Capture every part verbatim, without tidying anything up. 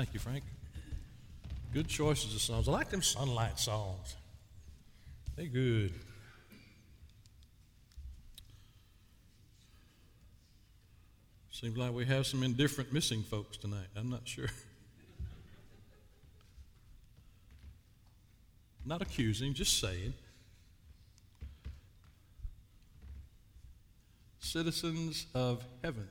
Thank you, Frank. Good choices of songs. I like them sunlight songs. They're good. Seems like we have some indifferent missing folks tonight. I'm not sure. Not accusing, just saying. Citizens of heaven.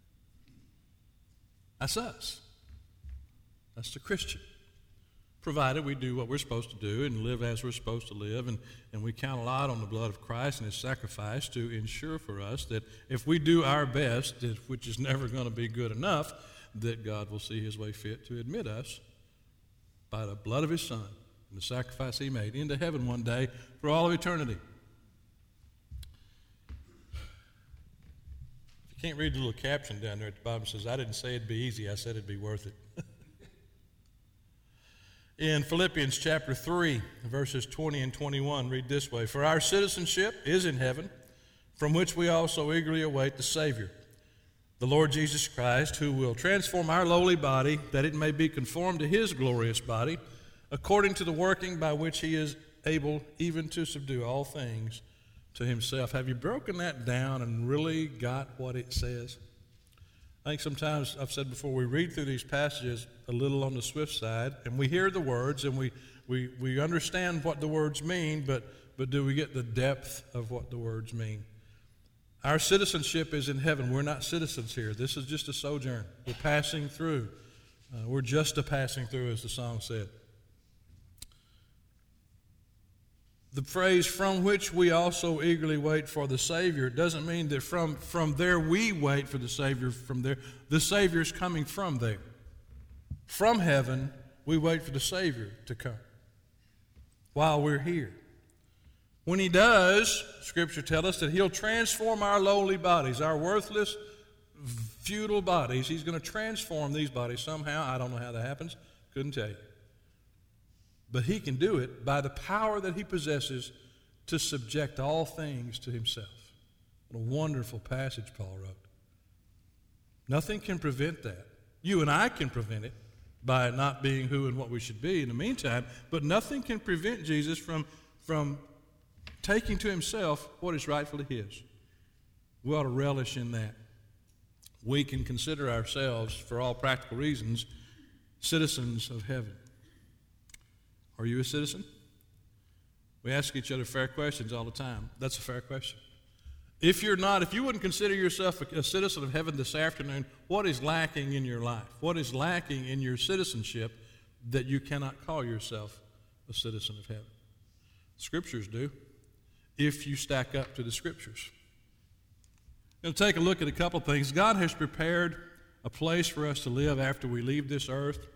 That's us. That's the Christian. Provided we do what we're supposed to do and live as we're supposed to live, and, and we count a lot on the blood of Christ and his sacrifice to ensure for us that if we do our best, which is never going to be good enough, that God will see his way fit to admit us by the blood of his Son and the sacrifice he made into heaven one day for all of eternity. If you can't read the little caption down there at the bottom, it says, I didn't say it'd be easy, I said it'd be worth it. In Philippians chapter three, verses twenty and twenty-one, read this way, For our citizenship is in heaven, from which we also eagerly await the Savior, the Lord Jesus Christ, who will transform our lowly body, that it may be conformed to his glorious body, according to the working by which he is able even to subdue all things to himself. Have you broken that down and really got what it says? I think sometimes, I've said before, we read through these passages a little on the swift side, and we hear the words, and we, we, we understand what the words mean, but, but do we get the depth of what the words mean? Our citizenship is in heaven. We're not citizens here. This is just a sojourn. We're passing through. Uh, we're just a passing through, as the song said. The phrase, from which we also eagerly wait for the Savior, doesn't mean that from, from there we wait for the Savior from there. The Savior's coming from there. From heaven, we wait for the Savior to come while we're here. When he does, Scripture tells us that he'll transform our lowly bodies, our worthless, futile bodies. He's going to transform these bodies somehow. I don't know how that happens. Couldn't tell you. But he can do it by the power that he possesses to subject all things to himself. What a wonderful passage Paul wrote. Nothing can prevent that. You and I can prevent it by not being who and what we should be in the meantime, but nothing can prevent Jesus from, from taking to himself what is rightfully his. We ought to relish in that. We can consider ourselves, for all practical reasons, citizens of heaven. Are you a citizen? We ask each other fair questions all the time. That's a fair question. If you're not, if you wouldn't consider yourself a, a citizen of heaven this afternoon, what is lacking in your life? What is lacking in your citizenship that you cannot call yourself a citizen of heaven? Scriptures do, if you stack up to the Scriptures. We'll take a look at a couple of things. God has prepared a place for us to live after we leave this earth.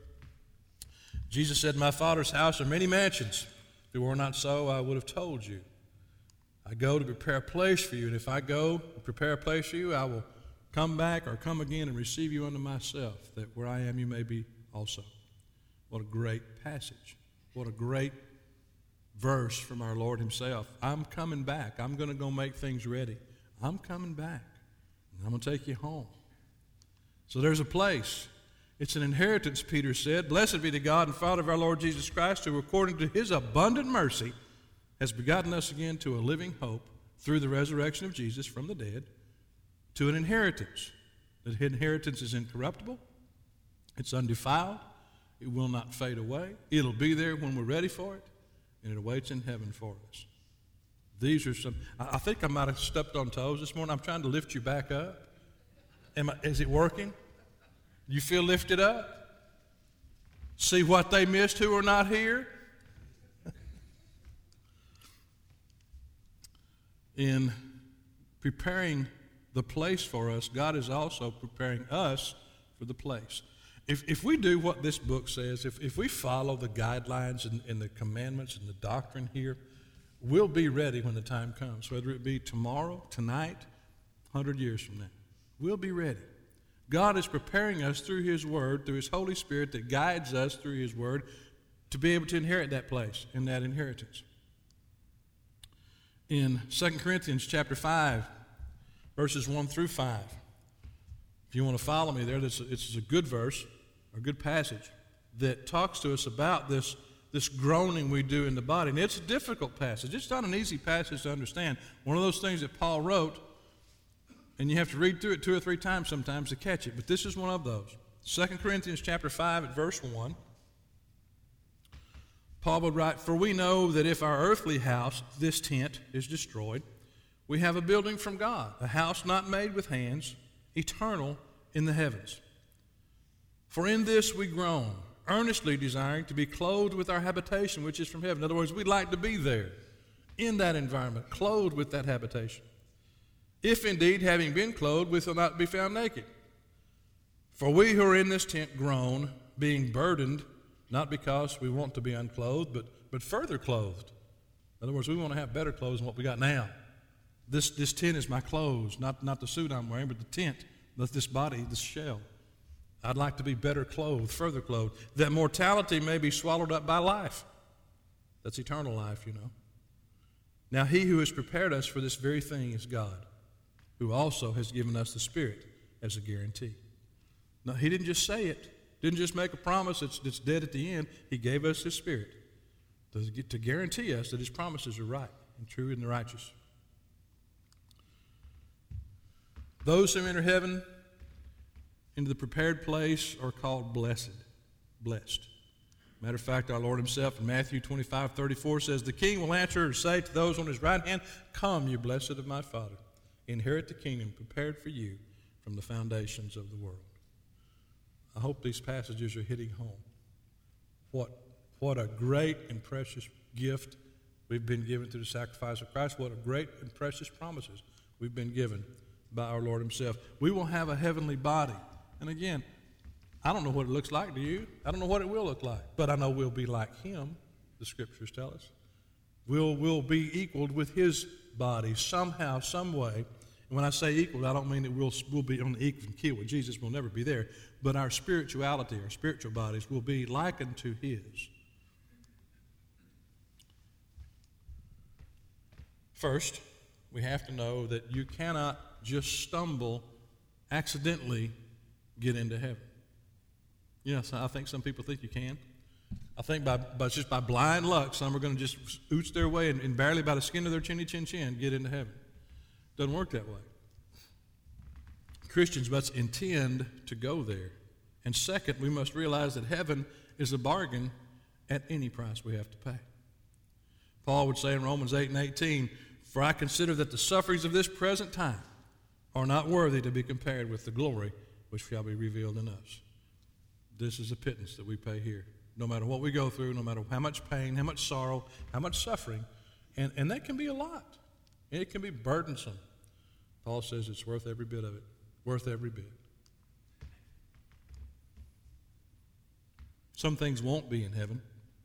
Jesus said, my Father's house are many mansions. If it were not so, I would have told you. I go to prepare a place for you, and if I go and prepare a place for you, I will come back or come again and receive you unto myself, that where I am you may be also. What a great passage. What a great verse from our Lord himself. I'm coming back. I'm going to go make things ready. I'm coming back. And I'm going to take you home. So there's a place. It's an inheritance, Peter said. Blessed be the God and Father of our Lord Jesus Christ, who according to his abundant mercy has begotten us again to a living hope through the resurrection of Jesus from the dead, to an inheritance. The inheritance is incorruptible. It's undefiled. It will not fade away. It'll be there when we're ready for it, and it awaits in heaven for us. These are some, I think I might have stepped on toes this morning. I'm trying to lift you back up. Am I, is it working? You feel lifted up? See what they missed who are not here? In preparing the place for us, God is also preparing us for the place. If, if we do what this book says, if, if we follow the guidelines and, and the commandments and the doctrine here, we'll be ready when the time comes, whether it be tomorrow, tonight, one hundred years from now. We'll be ready. God is preparing us through his word, through his Holy Spirit that guides us through his word to be able to inherit that place and that inheritance. In Second Corinthians chapter five, verses one through five, if you want to follow me there, this is a good verse, a good passage. that talks to us about this, this groaning we do in the body. And it's a difficult passage. It's not an easy passage to understand. One of those things that Paul wrote, and you have to read through it two or three times sometimes to catch it. But this is one of those. Second Corinthians chapter five at verse one. Paul would write, "For we know that if our earthly house, this tent, is destroyed, we have a building from God, a house not made with hands, eternal in the heavens. For in this we groan, earnestly desiring to be clothed with our habitation, which is from heaven." In other words, we'd like to be there, in that environment, clothed with that habitation. "If indeed, having been clothed, we shall not be found naked. For we who are in this tent groan, being burdened, not because we want to be unclothed, but, but further clothed." In other words, we want to have better clothes than what we got now. This, this tent is my clothes, not, not the suit I'm wearing, but the tent, this body, this shell. I'd like to be better clothed, further clothed, that mortality may be swallowed up by life. That's eternal life, you know. Now he who has prepared us for this very thing is God, who also has given us the Spirit as a guarantee. No, he didn't just say it, didn't just make a promise that's, that's dead at the end. He gave us his Spirit to, to guarantee us that his promises are right and true and righteous. Those who enter heaven into the prepared place are called blessed. Blessed. Matter of fact, our Lord himself in Matthew twenty-five thirty-four says, "The king will answer and say to those on his right hand, 'Come, you blessed of my Father, inherit the kingdom prepared for you from the foundations of the world.'" I hope these passages are hitting home. What, what a great and precious gift we've been given through the sacrifice of Christ. What a great and precious promises we've been given by our Lord himself. We will have a heavenly body. And again, I don't know what it looks like, do you? I don't know what it will look like, but I know we'll be like him, the scriptures tell us. We'll, we'll be equaled with his body somehow, some way. And when I say equal, I don't mean that we'll, we'll be on the equal keel with Jesus. We'll never be there. But our spirituality, our spiritual bodies will be likened to his. First, we have to know that you cannot just stumble, accidentally get into heaven. Yes, I think some people think you can. I think by, by just by blind luck, some are going to just ooch their way and, and barely by the skin of their chinny chin chin get into heaven. Doesn't work that way. Christians must intend to go there. And second, we must realize that heaven is a bargain at any price we have to pay. Paul would say in Romans eight and eighteen, "For I consider that the sufferings of this present time are not worthy to be compared with the glory which shall be revealed in us." This is a pittance that we pay here. No matter what we go through, no matter how much pain, how much sorrow, how much suffering, and, and that can be a lot. And it can be burdensome. Paul says it's worth every bit of it. Worth every bit. Some things won't be in heaven.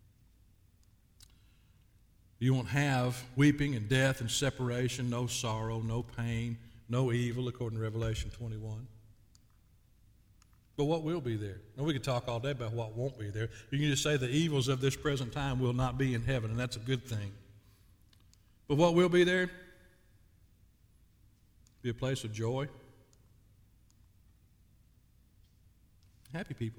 You won't have weeping and death and separation, no sorrow, no pain, no evil, according to Revelation twenty-one. But what will be there? Now, we could talk all day about what won't be there. You can just say the evils of this present time will not be in heaven, and that's a good thing. But what will be there? Be a place of joy. Happy people.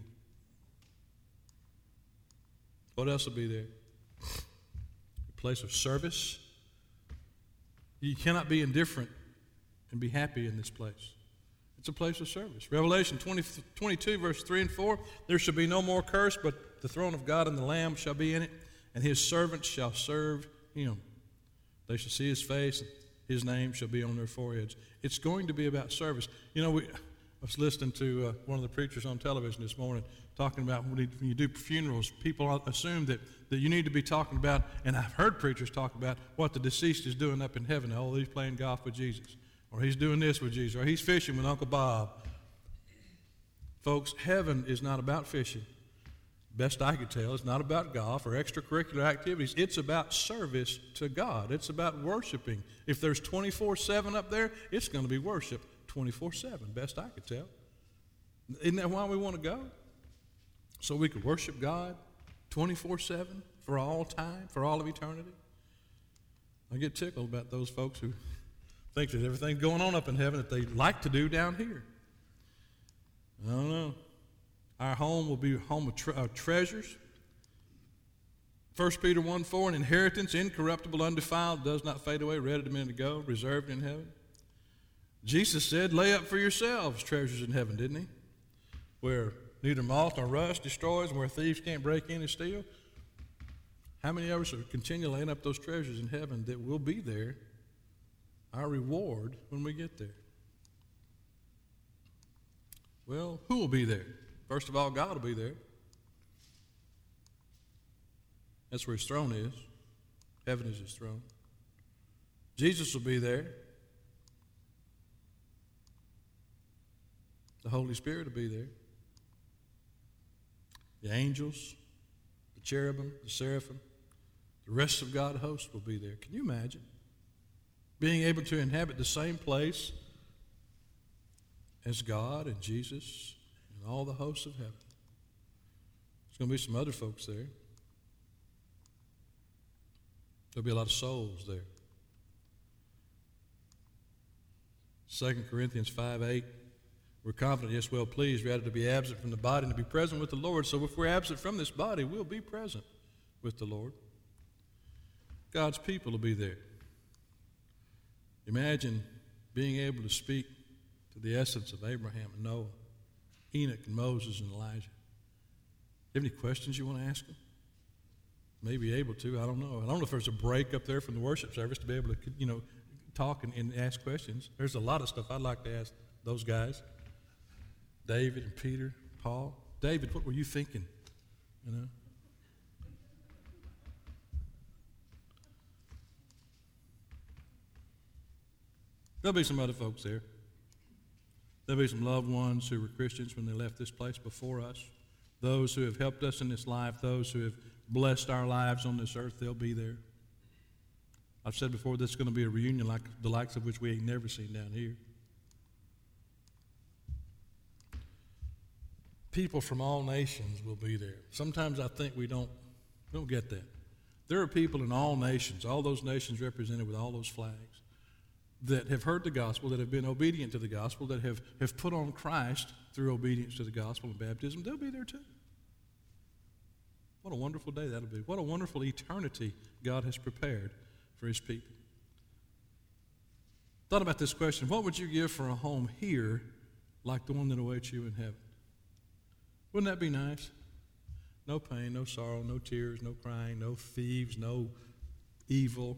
What else will be there? A place of service. You cannot be indifferent and be happy in this place. It's a place of service. Revelation twenty, twenty-two, verse three and four, "There shall be no more curse, but the throne of God and the Lamb shall be in it, and his servants shall serve him. They shall see his face, and his name shall be on their foreheads." It's going to be about service. You know, we, I was listening to uh, one of the preachers on television this morning talking about when you do funerals, people assume that, that you need to be talking about, and I've heard preachers talk about what the deceased is doing up in heaven. Oh, he's playing golf with Jesus. Or he's doing this with Jesus, or he's fishing with Uncle Bob. Folks, heaven is not about fishing. Best I could tell, it's not about golf or extracurricular activities. It's about service to God. It's about worshiping. If there's twenty-four seven up there, it's going to be worship twenty-four seven, best I could tell. Isn't that why we want to go? So we could worship God twenty-four seven for all time, for all of eternity? I get tickled about those folks who think there's everything going on up in heaven that they like to do down here. I don't know. Our home will be a home of, tre- of treasures. First Peter one four, an inheritance, incorruptible, undefiled, does not fade away, read it a minute ago, reserved in heaven. Jesus said, lay up for yourselves treasures in heaven, didn't he? Where neither moth nor rust destroys, and where thieves can't break in and steal. How many of us are continually laying up those treasures in heaven that will be there, our reward, when we get there? Well, who will be there? First of all, God will be there. That's where his throne is. Heaven is his throne. Jesus will be there. The Holy Spirit will be there. The angels, the cherubim, the seraphim, the rest of God's host will be there. Can you imagine being able to inhabit the same place as God and Jesus and all the hosts of heaven? There's going to be some other folks there. There'll be a lot of souls there. Second Corinthians five eight, we're confident, yes, well pleased, rather to be absent from the body and to be present with the Lord. So if we're absent from this body, we'll be present with the Lord. God's people will be there. Imagine being able to speak to the essence of Abraham and Noah, Enoch and Moses and Elijah. You have any questions you want to ask them? Maybe able to, I don't know. I don't know if there's a break up there from the worship service to be able to, you know, talk and, and ask questions. There's a lot of stuff I'd like to ask those guys. David and Peter, Paul. David, what were you thinking? You know? There'll be some other folks there. There'll be some loved ones who were Christians when they left this place before us. Those who have helped us in this life, those who have blessed our lives on this earth, they'll be there. I've said before, this is going to be a reunion like the likes of which we ain't never seen down here. People from all nations will be there. Sometimes I think we don't, we don't get that. There are people in all nations, all those nations represented with all those flags, that have heard the gospel, that have been obedient to the gospel, that have, have put on Christ through obedience to the gospel and baptism. They'll be there too. What a wonderful day that'll be. What a wonderful eternity God has prepared for his people. Thought about this question. What would you give for a home here like the one that awaits you in heaven? Wouldn't that be nice? No pain, no sorrow, no tears, no crying, no thieves, no evil.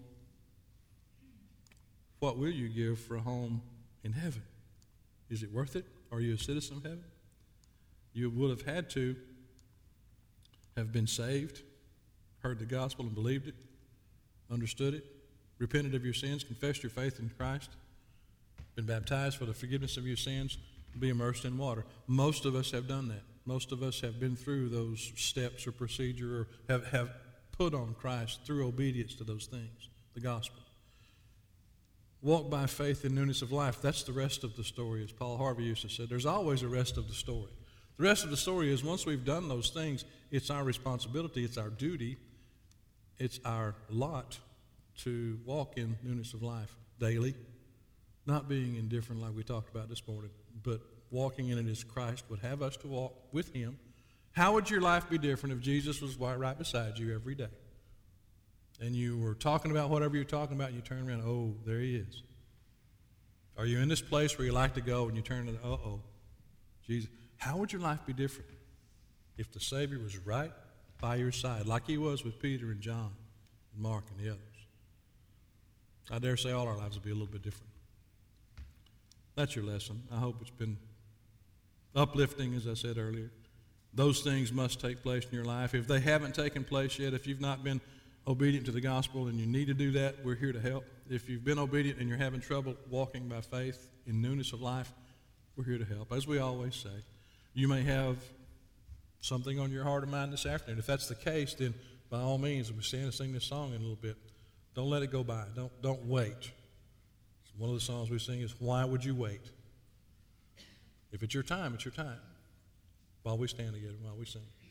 What will you give for a home in heaven? Is it worth it? Are you a citizen of heaven? You would have had to have been saved, heard the gospel and believed it, understood it, repented of your sins, confessed your faith in Christ, been baptized for the forgiveness of your sins, be immersed in water. Most of us have done that. Most of us have been through those steps or procedure or have, have put on Christ through obedience to those things, the gospel. Walk by faith in newness of life. That's the rest of the story, as Paul Harvey used to say. There's always a rest of the story. The rest of the story is once we've done those things, it's our responsibility, it's our duty, it's our lot to walk in newness of life daily, not being indifferent like we talked about this morning, but walking in it as Christ would have us to walk with him. How would your life be different if Jesus was right beside you every day? And you were talking about whatever you're talking about, and you turn around, oh, there he is. Are you in this place where you like to go, and you turn and, uh-oh, Jesus? How would your life be different if the Savior was right by your side, like he was with Peter and John and Mark and the others? I dare say all our lives will be a little bit different. That's your lesson. I hope it's been uplifting, as I said earlier. Those things must take place in your life. If they haven't taken place yet, if you've not been obedient to the gospel and you need to do that, we're here to help. If you've been obedient and you're having trouble walking by faith in newness of life, we're here to help. As we always say, you may have something on your heart or mind this afternoon. If that's the case, then by all means, we stand and sing this song in a little bit. Don't let it go by. Don't, don't wait. One of the songs we sing is, Why Would You Wait? If it's your time, it's your time. While we stand together, while we sing.